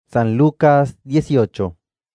San Lucas 18.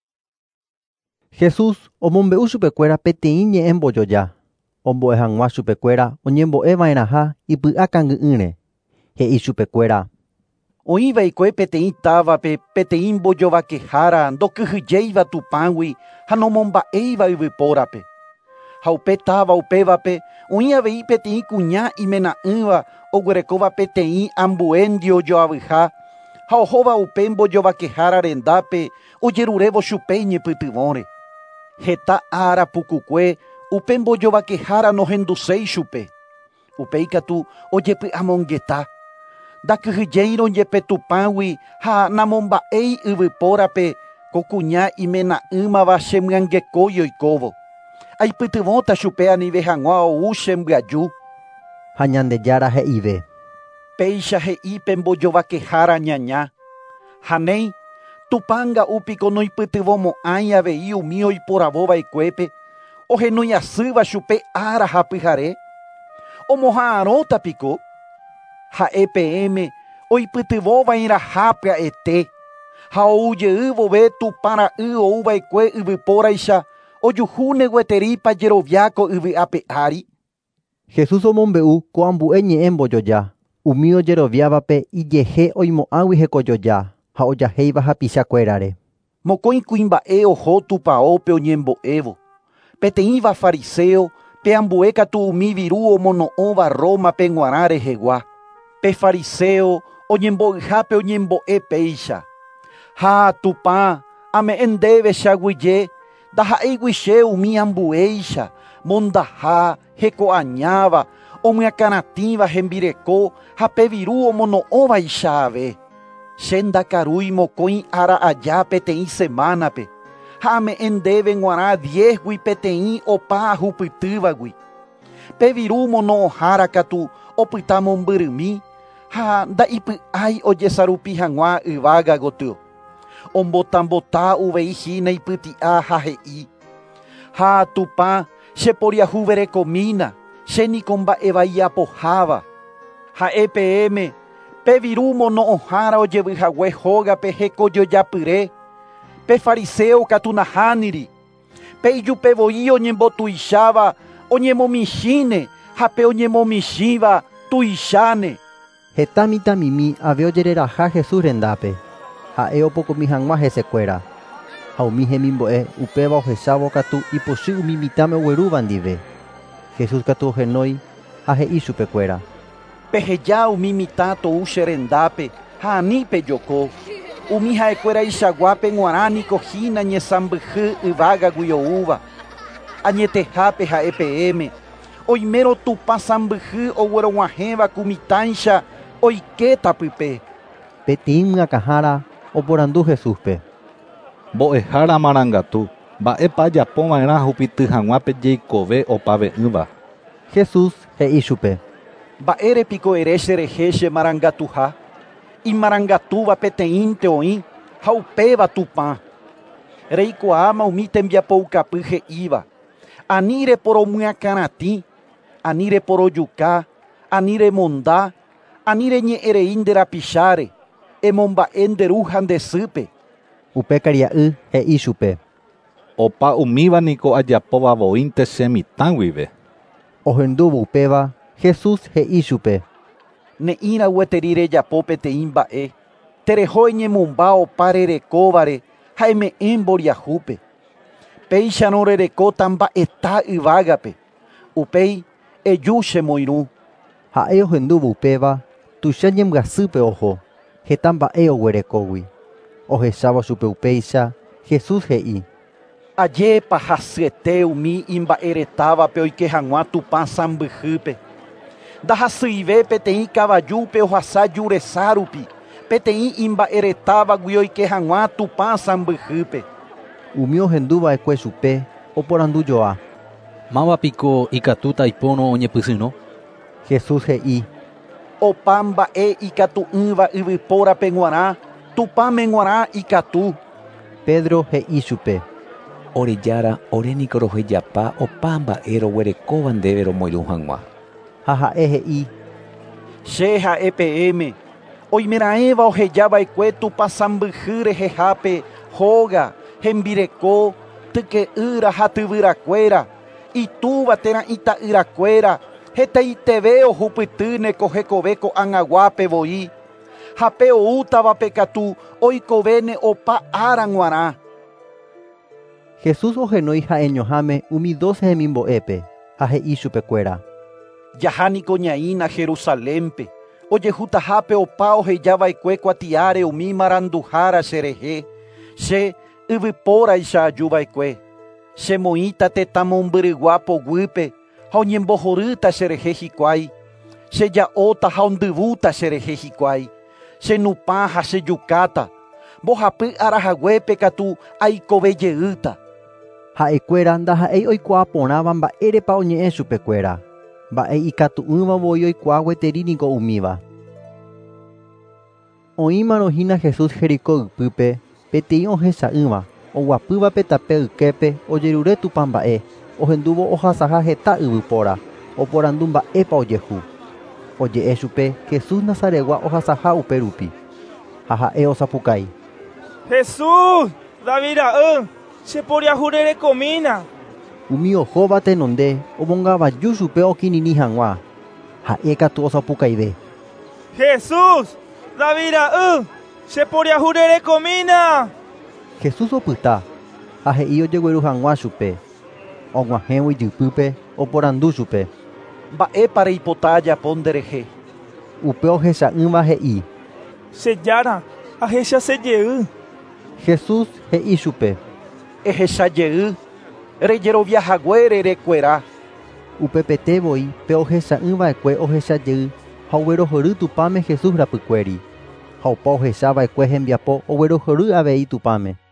Jesús omombe'u chupekuéra peteĩ ñe'ẽ mbojoja. Ombo'e hag̃ua chupekuéra oñembo'eva'erãha ipy'a kangy'ýre. He'i chupekuéra: Oĩvaikue peteĩ távape peteĩ mbojovakehára ndokyhyjéiva tupãgui ha nomomba'éiva yvypórape. Ha upe táva upévape oĩ avei peteĩ kuña imena'ỹva oguerekóva peteĩ ambue ndiojoavyha ha ohóva upe mbojovakehára rendápe ojerurévo chupe iñepytyvõre. Heta ára pukukue upe mbojovakehára nohenduséi chupe. Upéi katu ojepy'amongeta. Ndakyhyjéirõ jepe tupãgui ha namomba'éi yvypórape ko kuña imena'ỹmava chemyangekói oikóvo. Aipytyvõta chupe anive hag̃ua ou chembyaju. Ha Ñandejára he'ive: Péicha he'ípe mbojovakehára ñaña. Hanéi, tupãnga'úpiko noipytyvõmo'ãi avei umi oiporavova'ekuépe, ohenói asýva chupe ára ha pyhare. Omoha'ãrõtapiko. Ha'e peẽme oipytyvõvairaha pya'ete, ha oujey vove tupãra'y ouva'ekue yvypóraicha ojuhúne gueterípa jeroviáko yvy'ápe ári. Jesús omombe'u ko ambu'e ñe'ẽ mbojoja. Umi ojeroviávape ijehe oimo'ãgui hekojoja ha ojahéiva hapichakuérare. Mokõi kuimba'e oho tupãópe oñembo'évo. Peteĩva fariseo pe ambue katu umi viru omono'õva Rómape g̃uarã rehegua. Pe fariseo oñembo'yhápe oñembo'e péicha. Ha tupã ame'ẽ ndéve che aguyje ndaha'éigui che umi ambuéicha, mondaha, heko'añáva, omyakaratĩva hembireko ha pe viru omono'õvaicha ave. Che ndakarúi mokõi ára aja peteĩ semánape, ha ame'ẽ ndéve g̃uarã 10gui peteĩ opa ahupytývagui. Pe viru mono'õhára katu opyta mombyrými ha nda'ipy'ái ojesarupi hag̃ua yvága gotyo. Ombotambota uveihína ipyti'a ha he'i: Ha tupã cheporiahuverekomína, chéniko mba'evai apoháva. Ha'e peẽme pe viru mono'õhára ojevyhague hógape hekojojapyre. Pe fariseo katu nahániri. Pe ijupevoi oñembotuicháva oñemomichĩne ha pe oñemomichĩva tuicháne. Heta mitãmimi ave ojereraha Jesús rendápe. Ha'e opokomi hag̃ua hesekuéra. Ha umi hemimbo'e upéva ohechávo katu ipochy umi mitãme oguerúva ndive. Jesús katu ohenói ha he'i chupekuéra: Peheja umi mitã tou che rendápe ha ani pejoko. Umi ha'ekuéra ichaguápe g̃uarã niko hína ñesãmbyhy yvágagui oúva. Añetehápe ha'e peẽme oimérõ tupã sãmbyhy oguerog̃uahẽva kumitãicha oiketa pype. Peteĩ myakãhára oporandu Jesúspe: Mbo'ehára marangatu, mba'épa ajapova'erã hupyty hag̃uápe jeikove opave'ỹva. Jesús he'i chupe: Mba'érepiko ere cherehe che marangatuha. Imarangatúva peteĩnte oĩ ha upéva tupã. Reikuaáma umi tembiapoukapy he'íva. Ani reporomyakaratĩ, ani reporojuka, ani remonda, ani reñe'ẽrei nde rapicháre, emomba'e nderu ha ndesýpe. Upe karia'y he'i chupe: Opa umíva niko ajapóvavoínte che mitãguive. Ohendúvo upéva Jesús he'i chupe: Ne'írã gueteri rejapo peteĩ mba'e. Tereho eñemomba opa rerekóvare ha eme'ẽ mboriahúpe. Péicharõ rerekóta mba'eta yvágape. Upéi eju che moirũ. Ha'e ohendúvo upéva tuicha ñembyasýpe oho. Heta mba'e oguerekógui. Ohechávo chupe upéicha. Jesús he'i: Ajépa hasyete umi imba'eretávape oike hag̃ua tupã sãmbyhýpe. Ndahasýive peteĩ kavajúpe ohasa juresa rupi, peteĩ imba'eretávagui oike hag̃ua tupã sãmbyhýpe. Umi ohendúva'ekue chupe oporandujoa: Mávapiko ikatúta ipórõ oñepysyrõ? Jesús he'i: Opa mba'e ikatu'ỹva yvypórape g̃uarã, tupãme g̃uarã ikatu. Pedro he'i chupe: Orejára oréniko rohejapa opa mba'e roguerekóva ndéve romoirũ hag̃ua. Ha ha'e he'i: Che ha'e peẽme Oimeraẽva ohejava'ekue tupãsãmbyhy rehehápe hóga, hembireko, tyke'ýra ha tyvyrakuéra, itúva térã ita'yrakuéra, hetaiteve ohupytýneko hekove ko'ag̃aguápe voi. Ha pe oútavape katu oikovene opa ára g̃uarã. Jesús ohenói ha'eñoháme umi 12 hemimbo'épe ha he'i chupekuéra: Jahániko ñaína Jerusalémpe, ojehutahápe opa ohejava'ekue kuatiáre umi maranduhára cherehe, che yvypóraicha ajúva'ekue. Chemoĩta tetã mombyrygua poguýpe ha oñembohorýta cherehe hikuái. Cheja'óta ha ondyvúta cherehe hikuái. Chenupã ha chejukáta. Mbohapy arahaguépe katu aikovejeýta. Ha'ekuéra ndaha'éi oikuaa porãva mba'érepa oñe'ẽ chupekuéra. Mba'e ikatu'ỹva voi oikuaa gueteríniko umíva. Oĩmarohína Jesús Jericó ypýpe peteĩ ohecha'ỹva, oguapývape tape yképe ojerure tupãmba'e, ohendúvo ohasaha heta yvypóra, oporandu mba'épa ojehu. Oje'e chupe Jesús Nazaregua ohasaha upérupi. Ha ha'e osapukái: Jesús, David ra'ỹ, cheporiahurerekomína. Umi ohóva tenonde omongavaju chupe okirirĩ hag̃ua. Ha'e katu osapukaive: Jesús, David ra'ỹ, cheporiahurerekomína. Jesús opyta ha he'i ojegueru hag̃ua chupe. Og̃uahẽvo ijypýpe oporandu chupe: Mba'épa reipota ajapo nderehe. Upe ohecha'ỹva he'i: Chejára, ahechasejey. Jesús he'i chupe: Ehechajey. Rejeroviahaguére rekuera. Upepetevoi pe ohecha'ỹva'ekue ohechajey ha oguerohory tupãme Jesús rapykuéri. Ha opa ohechava'ekue hembiapo oguerohory avei tupãme.